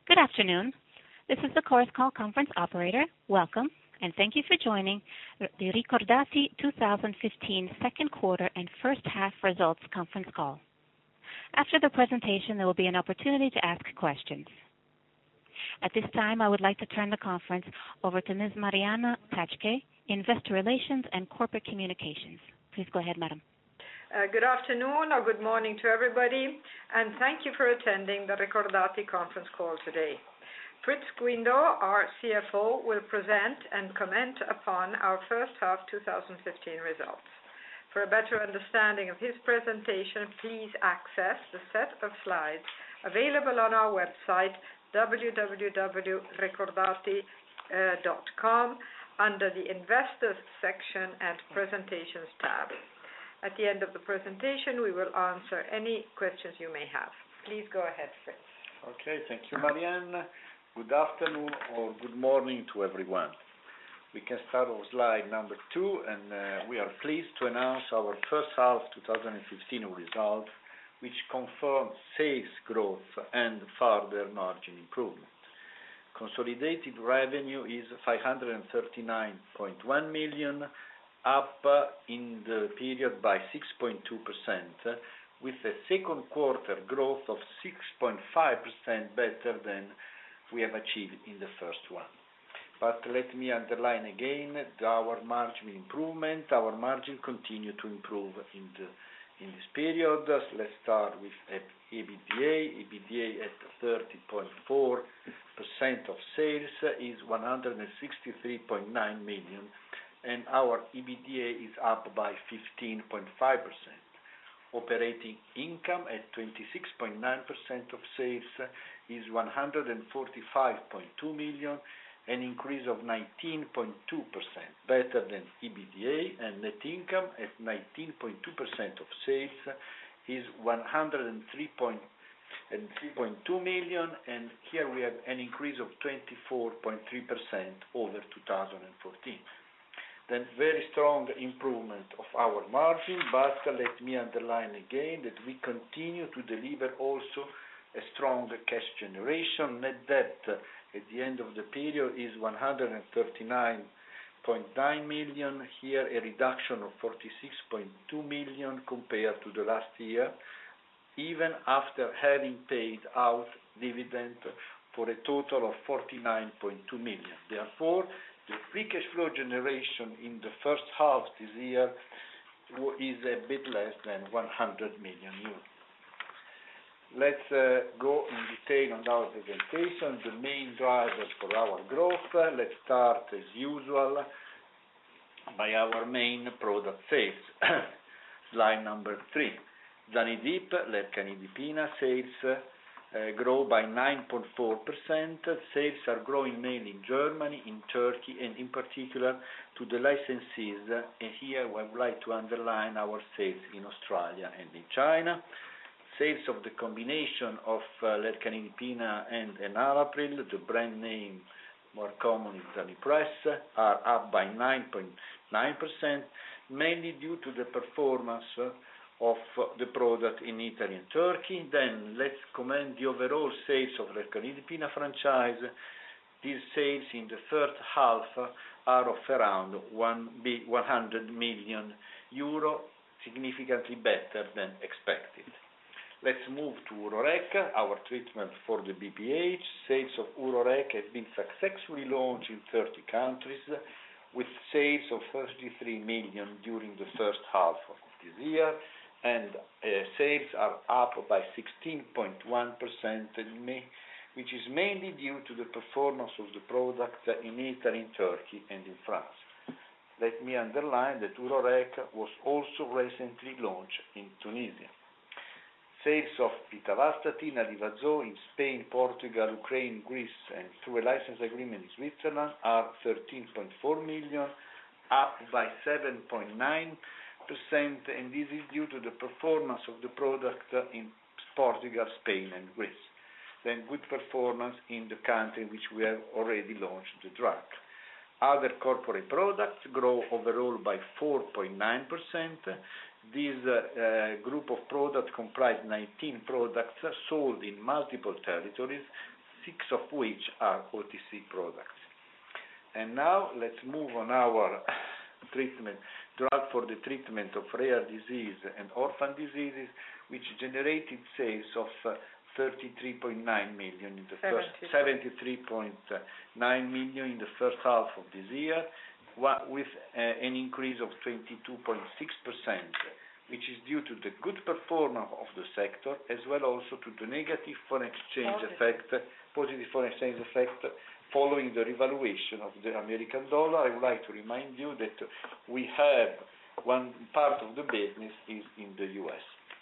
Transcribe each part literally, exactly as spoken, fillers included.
Good afternoon. This is the Chorus Call conference operator. Welcome, and thank you for joining the Recordati twenty fifteen second quarter and first half results conference call. After the presentation, there will be an opportunity to ask questions. At this time, I would like to turn the conference over to Miz Marianna Tachke, Investor Relations and Corporate Communications. Please go ahead, madam. Uh, good afternoon or good morning to everybody, and thank you for attending the Recordati conference call today. Fritz Guindo, our C F O, will present and comment upon our first half twenty fifteen results. For a better understanding of his presentation, please access the set of slides available on our website w w w dot recordati dot com under the Investors section and Presentations tab. At the end of the presentation, we will answer any questions you may have. Please go ahead, Fritz. Okay, thank you, Marianne. Good afternoon or good morning to everyone. We can start with slide number two, and uh, we are pleased to announce our first half twenty fifteen results, which confirm sales growth and further margin improvement. Consolidated revenue is five hundred thirty-nine point one million, up in the period by six point two percent, with a second quarter growth of six point five percent better than we have achieved in the first one. But let me underline again our margin improvement. Our margin continue to improve in the in this period. Let's start with EBITDA. EBITDA at thirty point four percent of sales is one hundred sixty-three point nine million, and our EBITDA is up by fifteen point five percent. Operating income at twenty-six point nine percent of sales is one hundred forty-five point two million, an increase of nineteen point two percent, better than EBITDA, and net income at nineteen point two percent of sales is one hundred three point two million, and here we have an increase of twenty-four point three percent over two thousand fourteen. Then very strong improvement of our margin, but let me underline again that we continue to deliver also a strong cash generation. Net debt at the end of the period is one hundred thirty-nine point nine million, here a reduction of forty-six point two million compared to the last year, even after having paid out dividend for a total of forty-nine point two million. Therefore, the free cash flow generation in the first half this year is a bit less than one hundred million euros. Let's uh, go in detail on our presentation, the main drivers for our growth. Let's start, as usual, by our main product sales. Slide number three. Zanidip, Lercanidipina sales uh, grow by nine point four percent. Sales are growing mainly in Germany, in Turkey, and in particular to the licensees. And here I would like to underline our sales in Australia and in China. Sales of the combination of uh, Lercanidipina and Enalapril, the brand name more common is Zanipress, are up by nine point nine percent, mainly due to the performance uh, of uh, the product in Italy and Turkey. Then let's comment the overall sales of Lercanidipina franchise. These sales in the first half uh, are of around one hundred million euro, significantly better than expected. Let's move to Urorec, our treatment for the B P H. Sales of Urorec have been successfully launched in thirty countries, with sales of thirty-three million during the first half of this year, and uh, sales are up by sixteen point one percent, which is mainly due to the performance of the product in Italy, in Turkey, and in France. Let me underline that Urorec was also recently launched in Tunisia. Sales of Pitavastatin, Alivazol in Spain, Portugal, Ukraine, Greece, and through a license agreement in Switzerland are thirteen point four million, up by seven point nine percent, and this is due to the performance of the product in Portugal, Spain, and Greece. Then good performance in the country in which we have already launched the drug. Other corporate products grow overall by four point nine percent. This uh, group of products comprise nineteen products sold in multiple territories, six of which are O T C products. And now let's move on our treatment, drug for the treatment of rare disease and orphan diseases, which generated sales of uh, thirty-three point nine million in the first seventy-three point nine million in the first half of this year, with uh, an increase of twenty-two point six percent, which is due to the good performance of the sector, as well also to the negative foreign exchange positive. effect, positive foreign exchange effect following the revaluation of the American dollar. I would like to remind you that we have one part of the business is in the U S.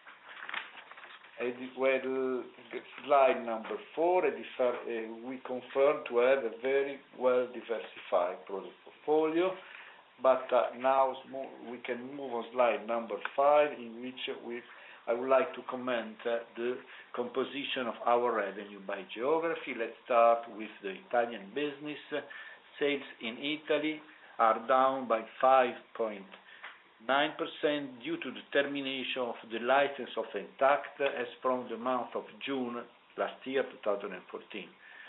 Well, slide number four, uh, we confirm to have a very well diversified product portfolio, but uh, now we can move on slide number five, in which we, I would like to comment uh, the composition of our revenue by geography. Let's start with the Italian business. Sales in Italy are down by five point nine percent due to the termination of the license of Entact as from the month of June last year, two thousand fourteen.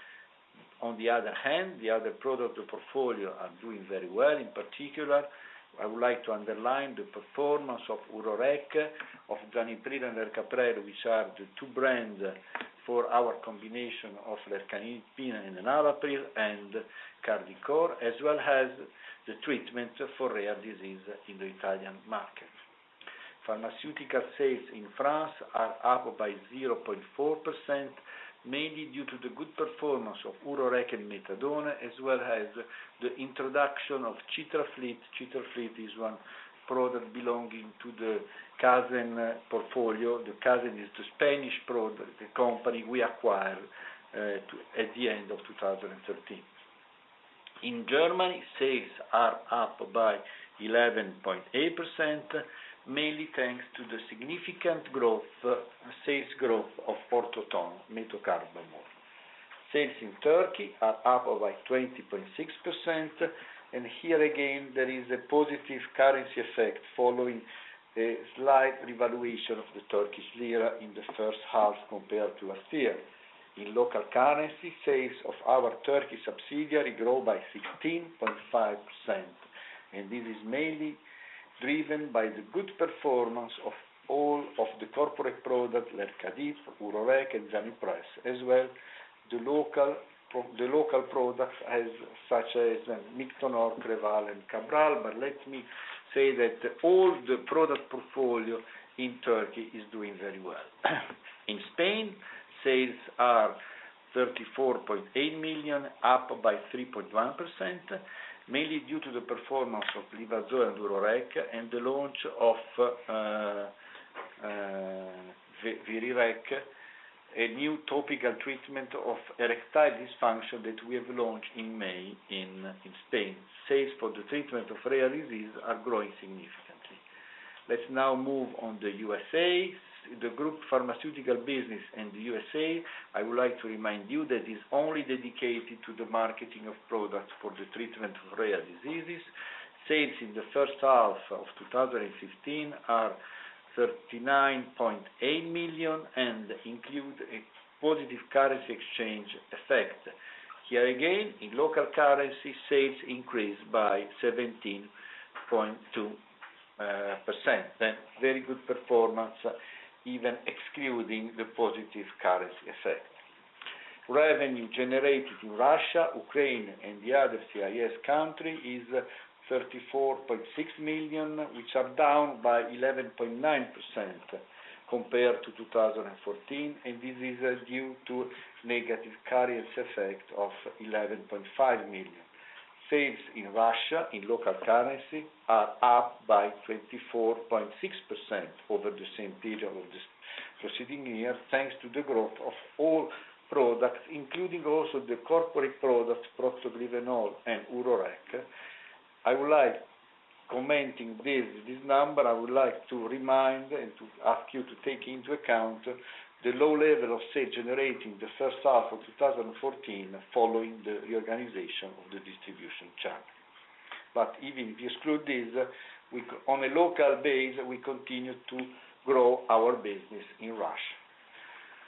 On the other hand, the other products of the portfolio are doing very well. In particular, I would like to underline the performance of Urorec, of Zanipril and Lercaprel, which are the two brands for our combination of Lercanidipine and Enalapril and Cardicor, as well as the treatment for rare disease in the Italian market. Pharmaceutical sales in France are up by zero point four percent, mainly due to the good performance of Urorec and Metadone, as well as the introduction of Citrafleet. Citrafleet is one product belonging to the Casen portfolio. The Casen is the Spanish product, the company we acquired uh, to, at the end of two thousand thirteen. In Germany, sales are up by eleven point eight percent, mainly thanks to the significant growth, uh, sales growth of Ortoton, metocarbamol. Sales in Turkey are up by twenty point six percent, and here again there is a positive currency effect following a slight revaluation of the Turkish lira in the first half compared to last year. In local currency, sales of our Turkey subsidiary grow by sixteen point five percent, and this is mainly driven by the good performance of all of the corporate products, Lercadip, Urorec, and Zanipress, as well the local the local products as such as Mictonor, Creval, and Cabral. But let me say that all the product portfolio in Turkey is doing very well. In Spain, sales are thirty-four point eight million, up by three point one percent, mainly due to the performance of Livazo and Urorec and the launch of uh, uh, Virirec, a new topical treatment of erectile dysfunction that we have launched in May in, in Spain. Sales for the treatment of rare disease are growing significantly. Let's now move on the U S A. The group pharmaceutical business in the U S A, I would like to remind you that is only dedicated to the marketing of products for the treatment of rare diseases. Sales in the first half of two thousand fifteen are thirty-nine point eight million and include a positive currency exchange effect. Here again, in local currency, sales increased by seventeen point two percent. Then very good performance, uh, even excluding the positive currency effect. Revenue generated in Russia, Ukraine, and the other C I S country is uh, thirty-four point six million, which are down by eleven point nine percent compared to two thousand fourteen, and this is uh, due to negative currency effect of eleven point five million. Sales in Russia in local currency are up by twenty-four point six percent over the same period of the preceding year, thanks to the growth of all products, including also the corporate products Procto-Glyvenol and Urorec. I would like, commenting this, this number, I would like to remind and to ask you to take into account the low level of sales generated in the first half of two thousand fourteen following the reorganization of the distribution channel. But even if you exclude this, we, on a local base, we continue to grow our business in Russia.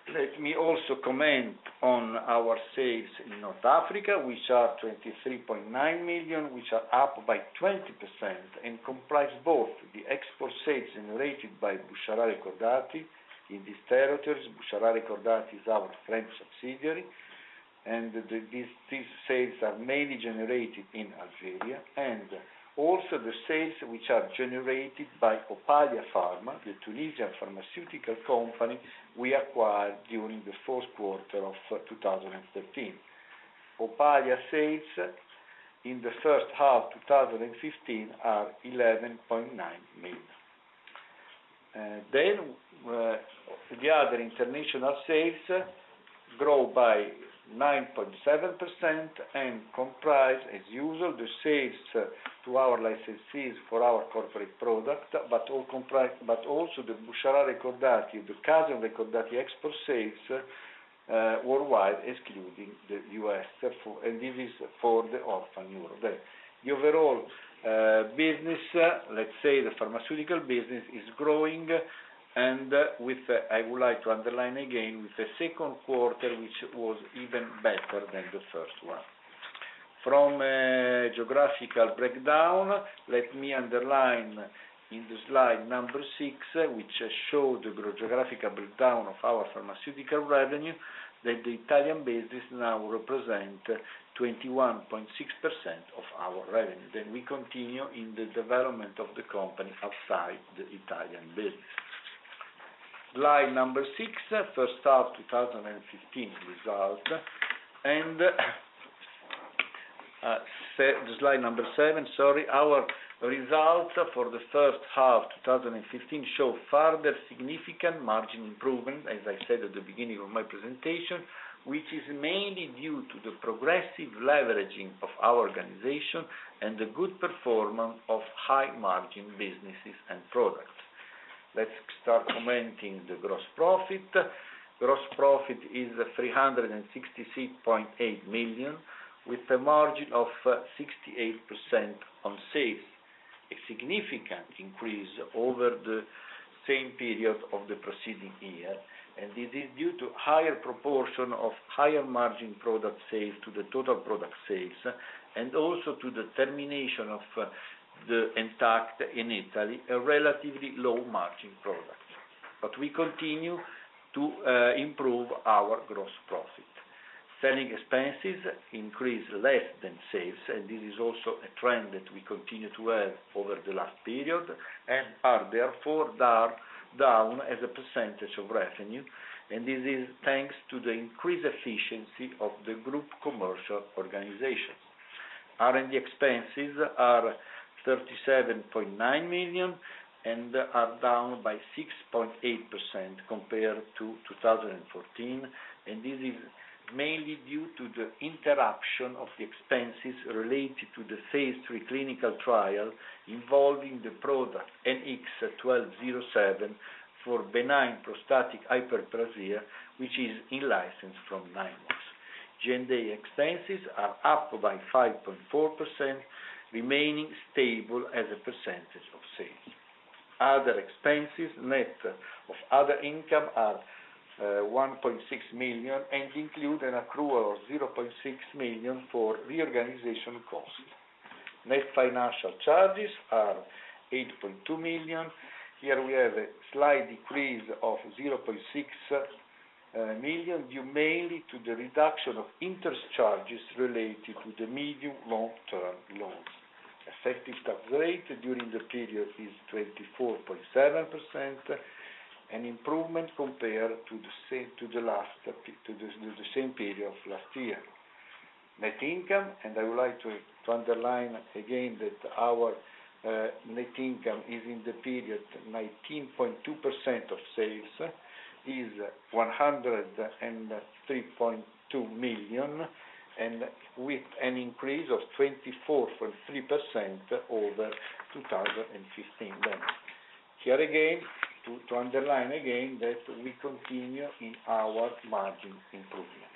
Let me also comment on our sales in North Africa, which are twenty-three point nine million, which are up by twenty percent and comprise both the export sales generated by Bushara Recordati in these territories. Bushara Recordati is our French subsidiary, and the, these, these sales are mainly generated in Algeria, and also the sales which are generated by Opalia Pharma, the Tunisian pharmaceutical company we acquired during the fourth quarter of two thousand thirteen. Opalia sales in the first half two thousand fifteen are eleven point nine million. Uh, then uh, the other international sales grow by nine point seven percent and comprise, as usual, the sales uh, to our licensees for our corporate product, but, all comprise, but also the Bushara Recordati, the Casion Recordati export sales uh, worldwide, excluding the U S, for, and this is for the orphan euro. The, the overall uh, business, uh, let's say the pharmaceutical business, is growing, and uh, with, uh, I would like to underline again, with the second quarter, which was even better than the first one. From uh, geographical breakdown, let me underline in the slide number six, uh, which uh, show the geographical breakdown of our pharmaceutical revenue, that the Italian business now represent uh, twenty-one point six percent of our revenue. Then we continue in the development of the company outside the Italian business. Slide number six, first half two thousand fifteen result, and uh, slide number seven, sorry, our results for the first half two thousand fifteen show further significant margin improvement, as I said at the beginning of my presentation, which is mainly due to the progressive leveraging of our organization and the good performance of high margin businesses and products. Let's start commenting the gross profit. Gross profit is three hundred sixty-six point eight million, with a margin of sixty-eight percent on sales, a significant increase over the same period of the preceding year, and this is due to higher proportion of higher margin product sales to the total product sales, and also to the termination of uh, the Entact in Italy, a relatively low margin product. But we continue to uh, improve our gross profit. Selling expenses increase less than sales, and this is also a trend that we continue to have over the last period, and are therefore down, down as a percentage of revenue, and this is thanks to the increased efficiency of the group commercial organization. R and D expenses are thirty-seven point nine million and are down by six point eight percent compared to two thousand fourteen, and this is mainly due to the interruption of the expenses related to the phase three clinical trial involving the product N X twelve oh seven for benign prostatic hyperplasia, which is in license from Nymos. G and A expenses are up by five point four percent, remaining stable as a percentage of sales. Other expenses, net of other income, are uh, one point six million and include an accrual of zero point six million for reorganization costs. Net financial charges are eight point two million. Here we have a slight decrease of zero point six uh, million due mainly to the reduction of interest charges related to the medium long-term loans. Effective tax rate during the period is twenty-four point seven percent, an improvement compared to the same to the last to the, the same period of last year. Net income, and I would like to, to underline again that our uh, net income is in the period nineteen point two percent of sales, is one hundred three point two million, and with an increase of twenty-four point three percent over two thousand fifteen. Then, here again, to, to underline again that we continue in our margin improvement.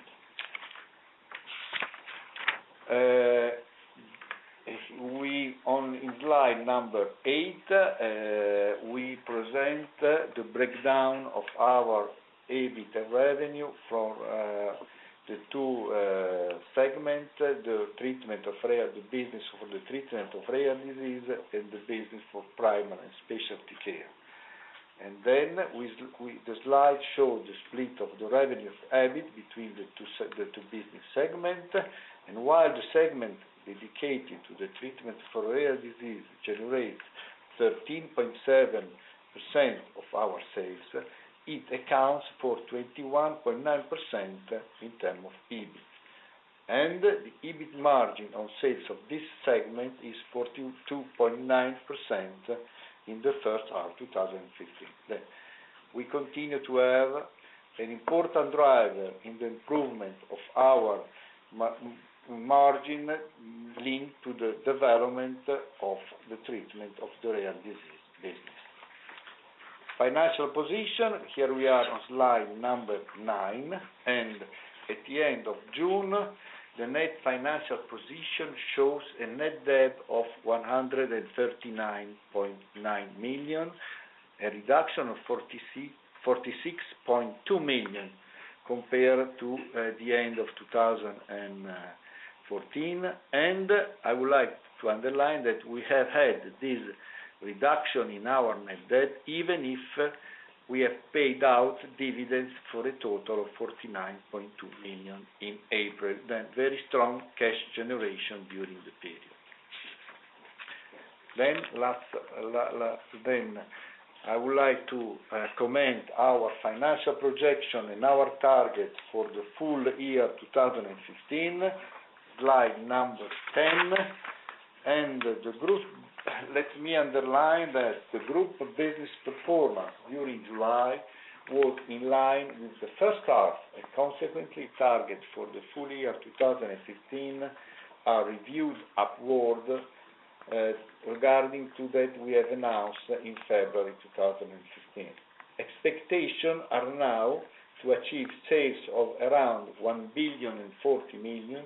Uh, we on in slide number eight uh, we present uh, the breakdown of our EBIT and revenue from uh, the two uh, segments, the treatment of rare, the business for the treatment of rare disease and the business for primary and specialty care. And then we, we, the slide shows the split of the revenue of EBIT between the two, the two business segments, and while the segment dedicated to the treatment for rare disease generates thirteen point seven percent of our sales, it accounts for twenty-one point nine percent in terms of EBIT. And the EBIT margin on sales of this segment is forty-two point nine percent in the first half of two thousand fifteen. Then we continue to have an important driver in the improvement of our ma- margin linked to the development of the treatment of the rare disease business. Financial position, here we are on slide number nine, and at the end of June, the net financial position shows a net debt of one hundred thirty-nine point nine million, a reduction of forty-six point two million compared to uh, the end of two thousand fourteen, and I would like to underline that we have had this reduction in our net debt even if uh, we have paid out dividends for a total of forty-nine point two million in April. Then very strong cash generation during the period. Then, last, la, la, then I would like to uh, comment our financial projection and our targets for the full year two thousand fifteen. Slide number ten, and the group. Let me underline that the group business performance during July was in line with the first half, and consequently targets for the full year two thousand fifteen are reviewed upward uh, regarding to that we have announced in February two thousand fifteen. Expectations are now to achieve sales of around one billion forty million,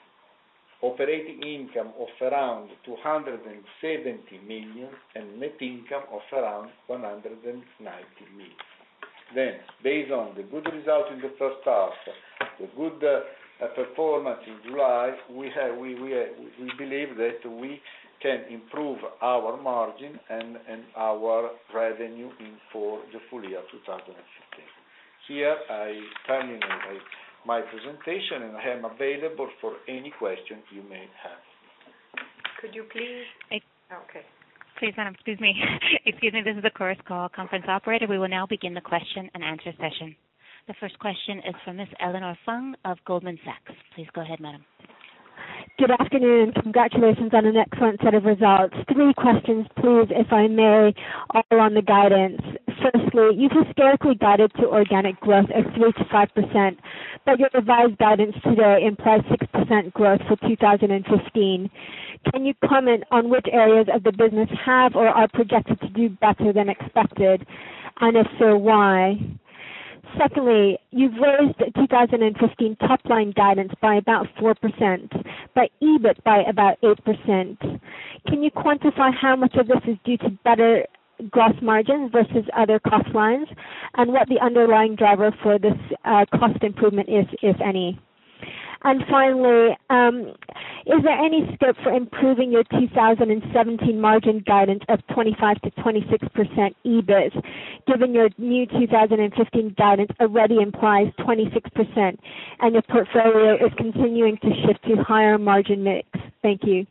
operating income of around two hundred seventy million, and net income of around one hundred ninety million. Then, based on the good result in the first half, the good uh, performance in July, we have we we, uh, we believe that we can improve our margin and, and our revenue in for the full year two thousand fifteen. Here I terminate I, my presentation, and I am available for any question you may have. Could you please? I, okay. Please, madam, excuse me. excuse me, this is the Chorus Call conference operator. We will now begin the question and answer session. The first question is from Miss Eleanor Fung of Goldman Sachs. Please go ahead, madam. Good afternoon. Congratulations on an excellent set of results. Three questions, please, if I may, all on the guidance. Firstly, you've historically guided to organic growth of three to five percent, but your revised guidance today implies six percent growth for two thousand fifteen. Can you comment on which areas of the business have or are projected to do better than expected, and if so, why? Secondly, you've raised two thousand fifteen top-line guidance by about four percent, but EBIT by about eight percent. Can you quantify how much of this is due to better gross margins versus other cost lines, and what the underlying driver for this uh, cost improvement is, if any? And finally, um, is there any scope for improving your two thousand seventeen margin guidance of twenty-five to twenty-six percent EBIT, given your new two thousand fifteen guidance already implies twenty-six percent, and your portfolio is continuing to shift to higher margin mix? Thank you.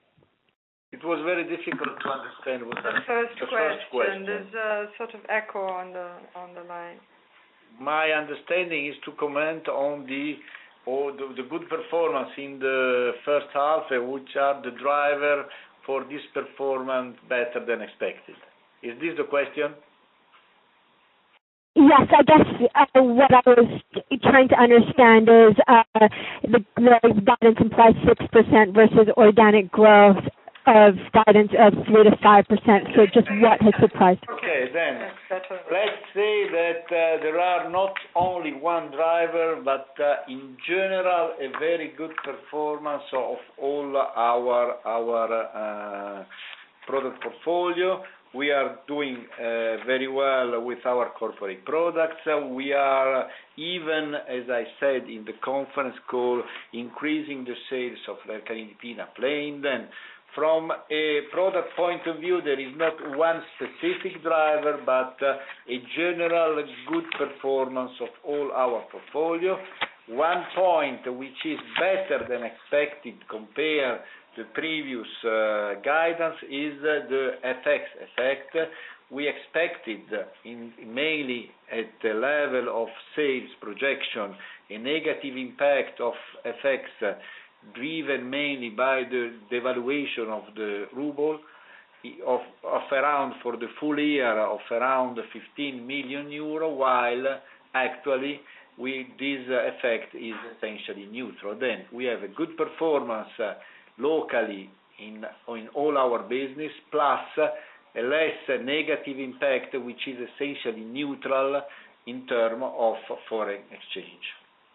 It was very difficult to understand what the, first, the question. first question. There's a sort of echo on the on the line. My understanding is to comment on the or the, the good performance in the first half, uh, which are the driver for this performance better than expected. Is this the question? Yes, I guess uh, what I was trying to understand is uh, the, the guidance implies six percent versus organic growth of guidance of three to five percent. So just what has surprised? Okay, then let's say that uh, there are not only one driver, but uh, in general a very good performance of all our our uh, product portfolio, we are doing uh, very well with our corporate products. Uh, we are even, as I said in the conference call, increasing the sales of Lercanidipina plain. Then, from a product point of view, there is not one specific driver, but uh, a general good performance of all our portfolio. One point which is better than expected compared to the previous uh, guidance is uh, the F X effect. We expected, in, mainly at the level of sales projection, a negative impact of F X uh, driven mainly by the devaluation of the ruble of, of around, for the full year, of around fifteen million euro, while actually we, this effect is essentially neutral. Then we have a good performance uh, locally in, in all our business, plus a less negative impact, which is essentially neutral in terms of foreign exchange.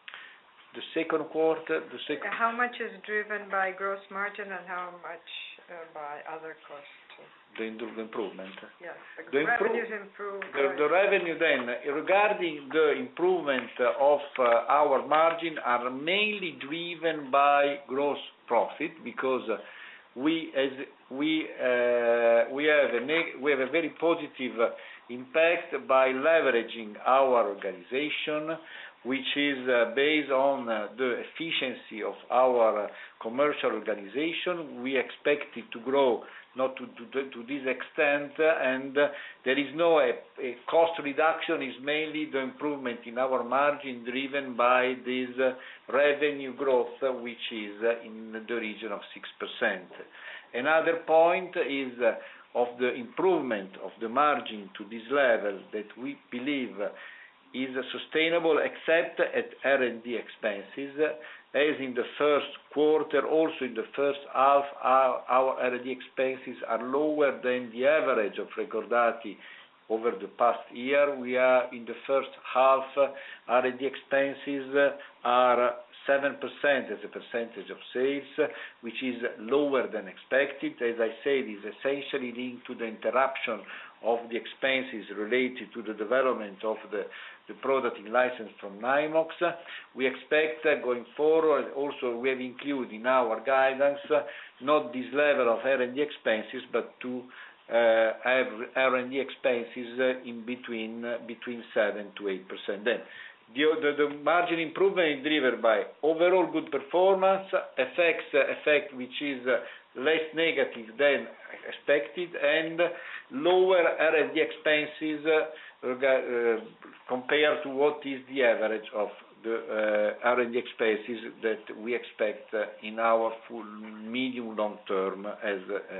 The second quarter, the second. How much is driven by gross margin and how much uh, by other costs? The improvement. Yes, the, the revenues improve. The, the revenue then, regarding the improvement of uh, our margin, are mainly driven by gross profit, because uh, we as we uh, we have a neg- we have a very positive impact by leveraging our organization, which is uh, based on uh, the efficiency of our uh, commercial organization. We expect it to grow not to, to, to this extent, uh, and uh, there is no a, a cost reduction, is mainly the improvement in our margin driven by this uh, revenue growth, uh, which is uh, in the region of six percent. Another point is uh, of the improvement of the margin to this level that we believe uh, is sustainable, except at R and D expenses. As in the first quarter, also in the first half, our, our R and D expenses are lower than the average of Recordati over the past year. We are in the first half, R and D expenses are seven percent as a percentage of sales, which is lower than expected. As I said, is essentially linked to the interruption of the expenses related to the development of the, the product in license from Nymox. We expect uh, going forward, also we have included in our guidance uh, not this level of R and D expenses, but to uh, have R and D expenses uh, in between uh, between seven to eight percent. Then the, the, the margin improvement is driven by overall good performance, F X effect which is uh, less negative than expected, and lower R and D expenses uh, uh, compared to what is the average of the uh, R and D expenses that we expect uh, in our full medium long term as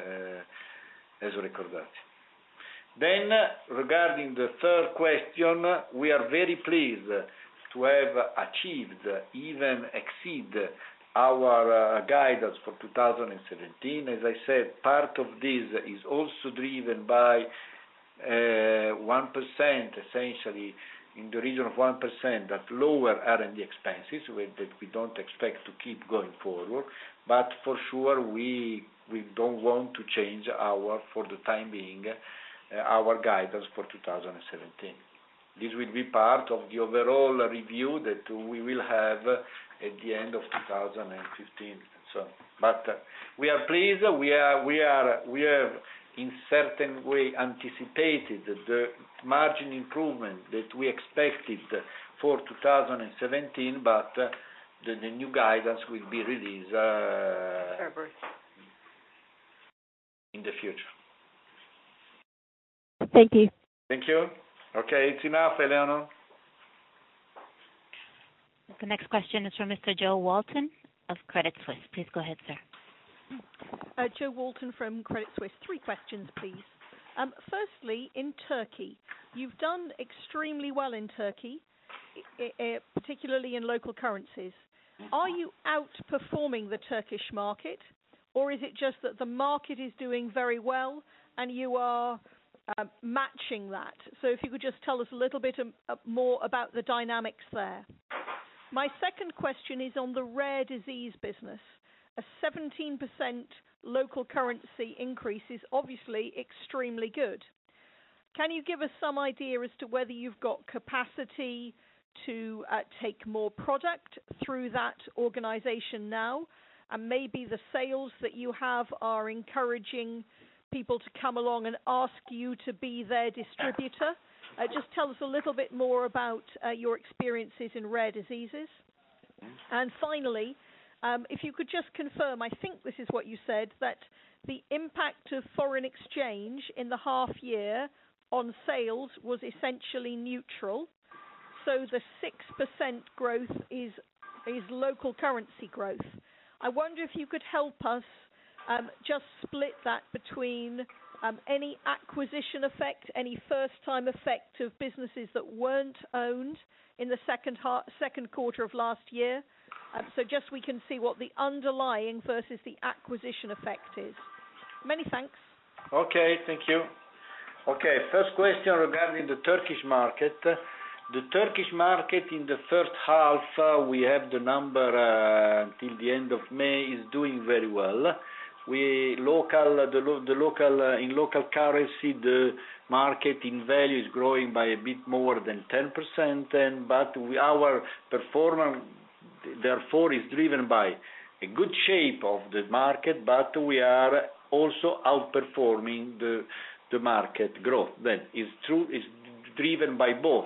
uh, as Recordati. Then, uh, regarding the third question, we are very pleased to have achieved, even exceed our uh, guidance for two thousand seventeen. As I said, part of this is also driven by uh, one percent, essentially in the region of one percent, that lower R and D expenses that we don't expect to keep going forward, but for sure we we don't want to change our, for the time being, uh, our guidance for two thousand seventeen. This will be part of the overall review that we will have at the end of two thousand fifteen. So, but uh, we are pleased. We are we are we have in certain way anticipated the margin improvement that we expected for two thousand seventeen, but uh, the, the new guidance will be released uh, in the future. Thank you. Thank you. Okay, it's enough, Eleanor. The next question is from Mister Joe Walton of Credit Suisse. Please go ahead, sir. Uh, Joe Walton from Credit Suisse. Three questions, please. Um, firstly, in Turkey, you've done extremely well in Turkey, I- I- particularly in local currencies. Are you outperforming the Turkish market, or is it just that the market is doing very well and you are uh, matching that? So if you could just tell us a little bit um, uh, more about the dynamics there. My second question is on the rare disease business. A seventeen percent local currency increase is obviously extremely good. Can you give us some idea as to whether you've got capacity to uh, take more product through that organization now, and maybe the sales that you have are encouraging people to come along and ask you to be their distributor? Uh, just tell us a little bit more about uh, your experiences in rare diseases. And finally, um, if you could just confirm, I think this is what you said, that the impact of foreign exchange in the half year on sales was essentially neutral. So the six percent growth is is local currency growth. I wonder if you could help us um, just split that between um, any acquisition effect, any first-time effect of businesses that weren't owned in the second ha- second quarter of last year. Um, so just we can see what the underlying versus the acquisition effect is. Many thanks. Okay, thank you. Okay, first question regarding the Turkish market. The Turkish market in the first half, uh, we have the number uh, until the end of May, is doing very well. We local the, lo- the local uh, in local currency, the market in value is growing by a bit more than ten percent, and but we, our performance therefore is driven by a good shape of the market, but we are also outperforming the the market growth. Then is true is driven by both.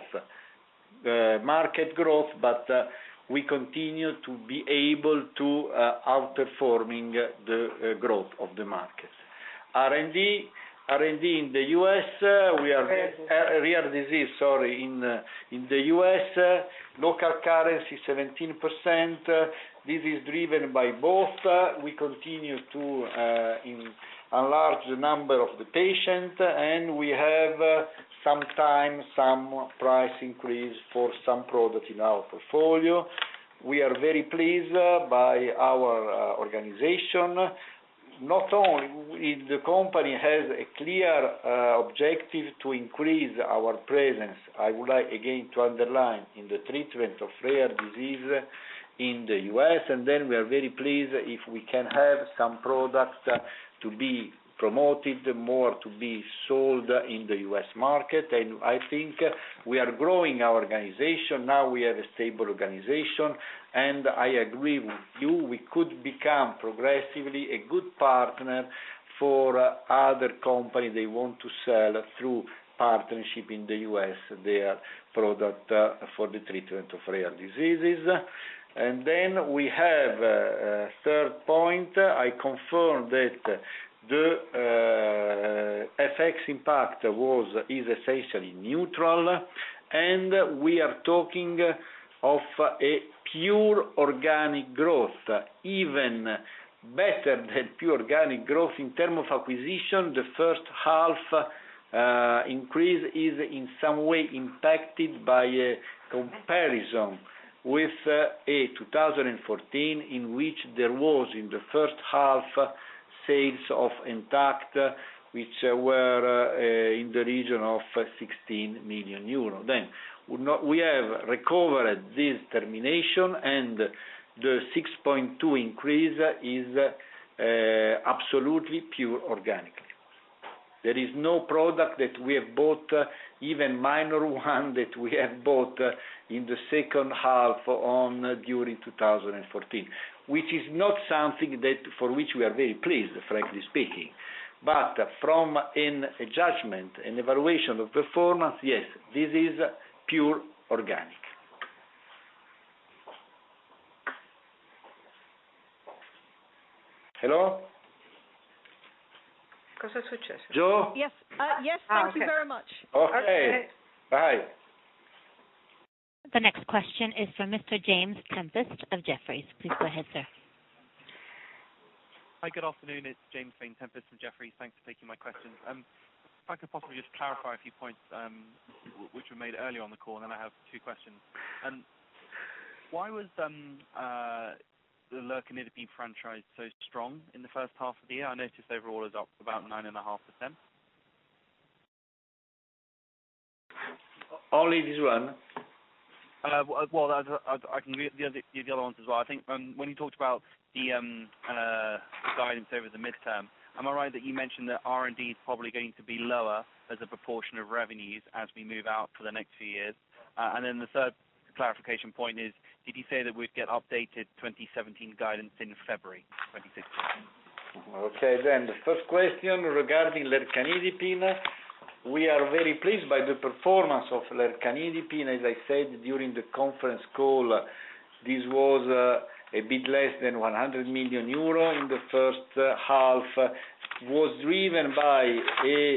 Uh, market growth, but uh, we continue to be able to uh, outperforming the uh, growth of the market. R and D, R and D in the U S, uh, we are uh, rare disease. Sorry, in uh, in the U S, uh, local currency seventeen percent. Uh, this is driven by both. Uh, we continue to uh, in, enlarge the number of the patients, and we have. Uh, Sometimes some price increase for some product in our portfolio. We are very pleased uh, by our uh, organization. Not only the company has a clear uh, objective to increase our presence, I would like again to underline, in the treatment of rare disease in the U S, and then we are very pleased if we can have some products uh, to be promoted more, to be sold in the U S market, and I think we are growing our organization. Now we have a stable organization, and I agree with you, we could become progressively a good partner for uh, other companies they want to sell through partnership in the U S their product uh, for the treatment of rare diseases. And then we have a uh, uh, third point, I confirm that the uh, F X impact was is essentially neutral, and we are talking of a pure organic growth, even better than pure organic growth in terms of acquisition. The first half uh, increase is in some way impacted by a comparison with uh, a two thousand fourteen in which there was in the first half uh, sales of Intact, uh, which uh, were uh, uh, in the region of uh, sixteen million euro. Then we, not, we have recovered this termination, and the six point two increase is uh, absolutely pure organically. There is no product that we have bought, uh, even minor one that we have bought uh, in the second half on uh, during two thousand fourteen, which is not something that for which we are very pleased, frankly speaking. But uh, from an, a judgment, an evaluation of performance, yes, this is uh, pure organic. Hello? Cosa è successo? Joe? Yes, uh, yes, thank Ah, okay. you very much. Okay. Okay. Bye. The next question is from Mister James Tempest of Jefferies. Please go ahead, sir. Hi, good afternoon. It's James Bain Tempest from Jefferies. Thanks for taking my questions. Um, if I could possibly just clarify a few points um, w- which were made earlier on the call, and then I have two questions. Um, why was um, uh, the lercanidipine franchise so strong in the first half of the year? I noticed overall is up about nine point five percent. Only this one? Uh, well, I, I, I can read the other, the other ones as well. I think um, when you talked about the um, uh, guidance over the midterm, am I right that you mentioned that R and D is probably going to be lower as a proportion of revenues as we move out for the next few years? Uh, and then the third clarification point is, did you say that we'd get updated twenty seventeen guidance in February twenty sixteen? Okay, then the first question regarding lercanidipine. We are very pleased by the performance of lercanidipine. As I said during the conference call, this was uh, a bit less than one hundred million euro in the first uh, half. Was driven by a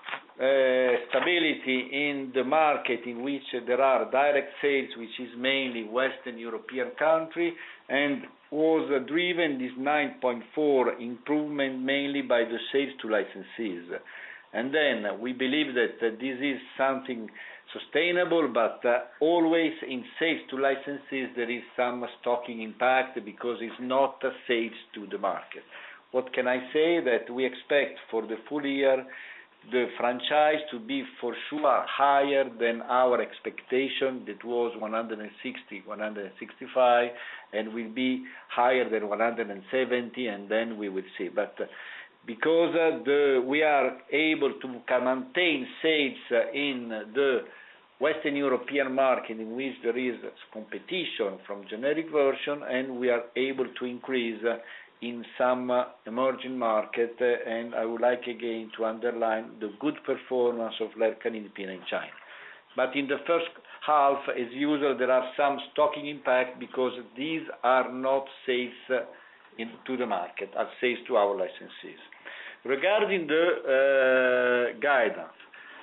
uh, stability in the market in which there are direct sales, which is mainly Western European country, and was uh, driven this nine point four improvement mainly by the sales to licensees. And then we believe that uh, this is something sustainable, but uh, always in sales to licensees there is some stocking impact because it's not uh, sales to the market. What can I say? That we expect for the full year the franchise to be for sure higher than our expectation, that was one hundred sixty, one hundred sixty-five, and will be higher than one hundred seventy, and then we will see. But uh, because uh, the, we are able to maintain sales uh, in the Western European market in which there is competition from generic version, and we are able to increase uh, in some uh, emerging market, uh, and I would like again to underline the good performance of lercanidipine in China. But in the first half, as usual, there are some stocking impact because these are not sales uh, into the market, are sales to our licensees. Regarding the uh, guidance,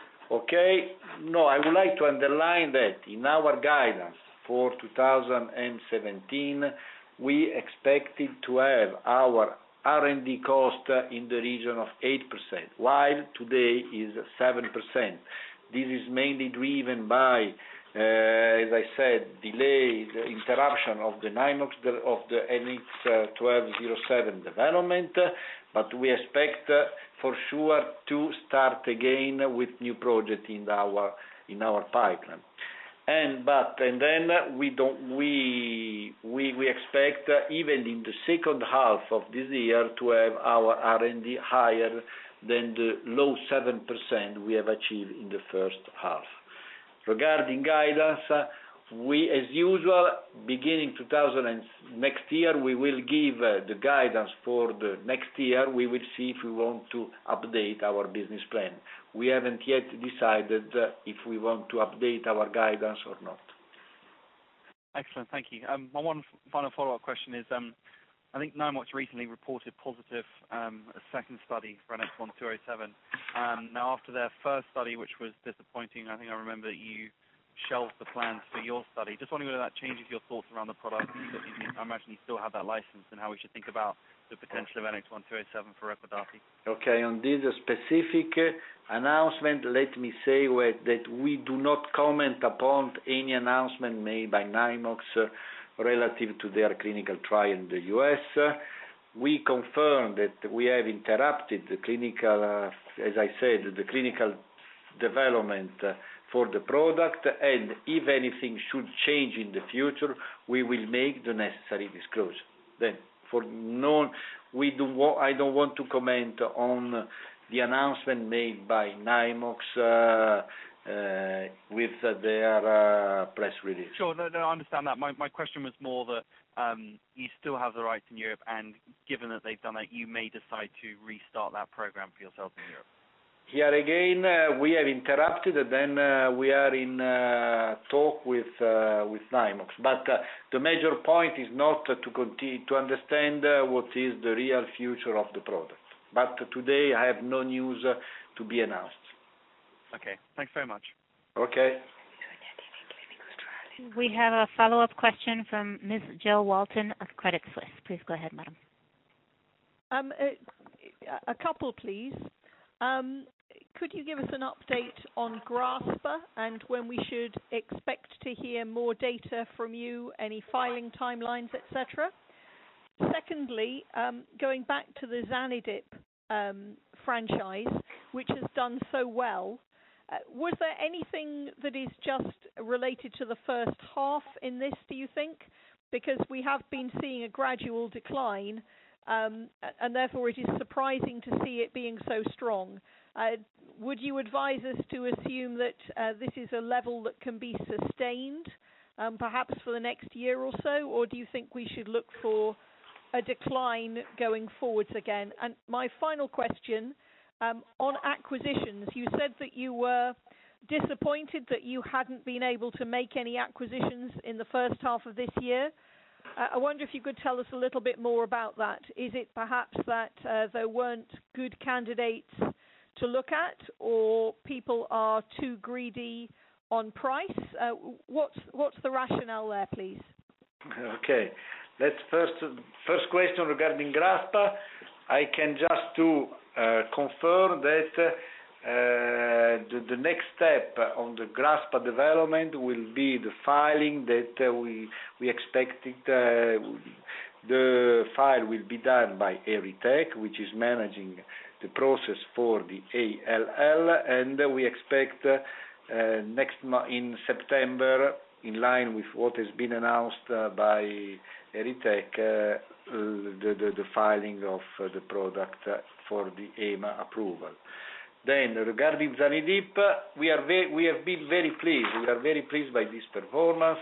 okay, no, I would like to underline that in our guidance for two thousand seventeen, we expected to have our R and D cost in the region of eight percent, while today is seven percent. This is mainly driven by, uh, as I said, delay, the interruption of the NYMEX, of the N X twelve oh seven development, but we expect uh, for sure to start again with new projects in our in our pipeline. And but and then we don't we we we expect uh, even in the second half of this year to have our R and D higher than the low seven percent we have achieved in the first half. Regarding guidance, uh, we, as usual, beginning two thousand next year, we will give uh, the guidance for the next year. We will see if we want to update our business plan. We haven't yet decided uh, if we want to update our guidance or not. Excellent, thank you. Um, my one f- final follow-up question is, um, I think NYMEX recently reported positive um, a second study for N X one two oh seven. Um, now, after their first study, which was disappointing, I think I remember that you shelved the plans for your study. Just wondering whether that changes your thoughts around the product. I imagine you still have that license, and how we should think about the potential of N X one two oh seven for Recordati. Okay, on this specific announcement, let me say that we do not comment upon any announcement made by NYMEX uh, relative to their clinical trial in the U S. Uh, we confirm that we have interrupted the clinical, uh, as I said, the clinical development uh, for the product, and if anything should change in the future, we will make the necessary disclosure. Then, for no, we do. I don't want to comment on the announcement made by NYMEX uh, uh, with uh, their uh, press release. Sure, no, no, I understand that. My my question was more that um, you still have the rights in Europe, and given that they've done that, you may decide to restart that program for yourselves in Europe. Here again, uh, we have interrupted, and then uh, we are in uh, talk with uh, with NYMEX. But uh, the major point is not uh, to continue to understand uh, what is the real future of the product. But uh, today I have no news uh, to be announced. Okay, thanks very much. Okay. We have a follow-up question from Miz Jill Walton of Credit Suisse. Please go ahead, madam. Um, a, a couple, please. Um, could you give us an update on Graspa and when we should expect to hear more data from you, any filing timelines, et cetera? Secondly, um, going back to the Zanidip um, franchise, which has done so well, uh, was there anything that is just related to the first half in this, do you think? Because we have been seeing a gradual decline, um, and therefore it is surprising to see it being so strong. Uh, would you advise us to assume that uh, this is a level that can be sustained, um, perhaps for the next year or so, or do you think we should look for a decline going forwards again? And my final question, um, on acquisitions, you said that you were disappointed that you hadn't been able to make any acquisitions in the first half of this year. Uh, I wonder if you could tell us a little bit more about that. Is it perhaps that uh, there weren't good candidates to look at, or people are too greedy on price? Uh, what's what's the rationale there, please? Okay. Let's first first question regarding Graspa. I can just to uh, confirm that uh, the, the next step on the Graspa development will be the filing that uh, we we expected. Uh, the file will be done by Eritech, which is managing the process for the A L L, and uh, we expect uh, uh, next mo- in September, in line with what has been announced uh, by Eritech, uh, the, the, the filing of uh, the product uh, for the E M A approval. Then, regarding Zanidip, we are very, we have been very pleased. We are very pleased by this performance.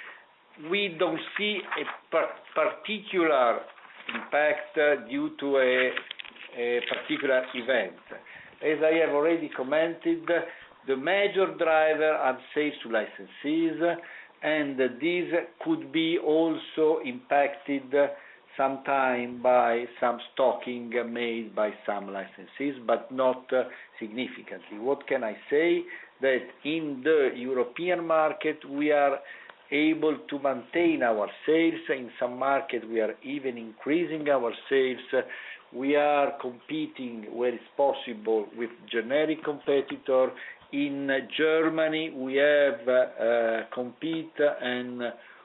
We don't see a par- particular impact uh, due to a, a particular event. As I have already commented, the major driver are sales to licensees, and this could be also impacted sometime by some stocking made by some licensees, but not uh, significantly. What can I say? That in the European market we are able to maintain our sales. In some markets we are even increasing our sales. We are competing where it's possible with generic competitor. In Germany we have uh, compete and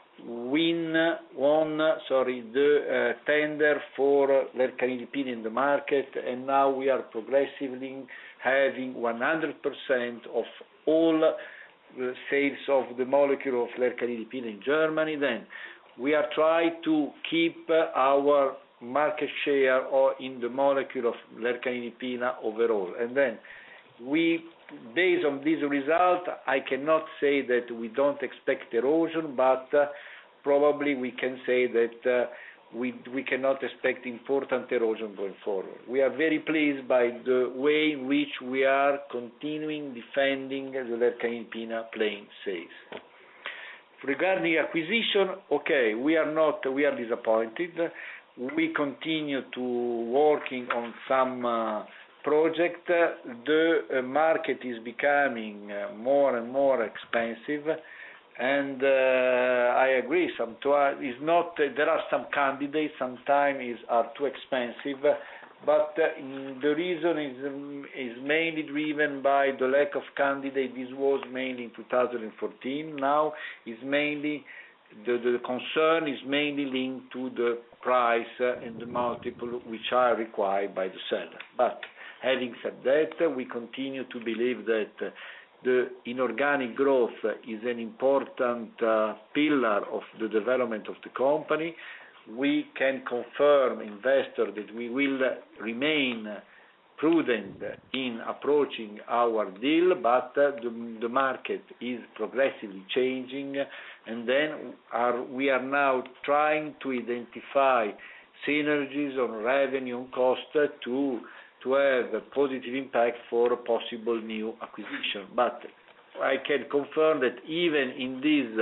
win won sorry the uh, tender for lercanidipine in the market, and now we are progressively having one hundred percent of all uh, sales of the molecule of lercanidipine in Germany. Then we are trying to keep uh, our market share or in the molecule of lercanidipine overall, and then we, based on this result, I cannot say that we don't expect erosion, but uh, probably we can say that uh, we we cannot expect important erosion going forward. We are very pleased by the way in which we are continuing defending the lercanidipine plain sales. Regarding acquisition, okay, we are not we are disappointed. We continue to working on some uh, project. The uh, market is becoming uh, more and more expensive, and uh, I agree. Some is not. Uh, there are some candidates. Sometimes is are too expensive, but uh, the reason is um, is mainly driven by the lack of candidates. This was mainly in two thousand fourteen. Now is mainly the the concern is mainly linked to the price uh, and the multiple which are required by the seller. But having said that, we continue to believe that uh, the inorganic growth is an important uh, pillar of the development of the company. We can confirm investor that we will remain prudent in approaching our deal, but uh, the, the market is progressively changing, and then are, we are now trying to identify synergies on revenue and cost to to have a positive impact for a possible new acquisition. But I can confirm that even in this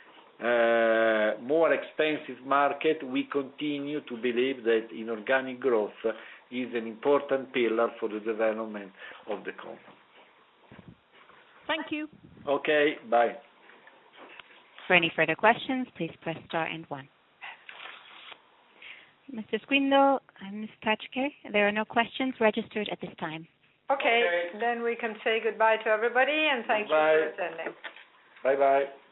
uh, more expensive market, we continue to believe that inorganic growth is an important pillar for the development of the company. Thank you. Okay, bye. For any further questions, please press star and one. Mister Sguindo and Miz Tachke, there are no questions registered at this time. Okay, Okay. Then we can say goodbye to everybody, and thank Goodbye. you for attending. Bye-bye.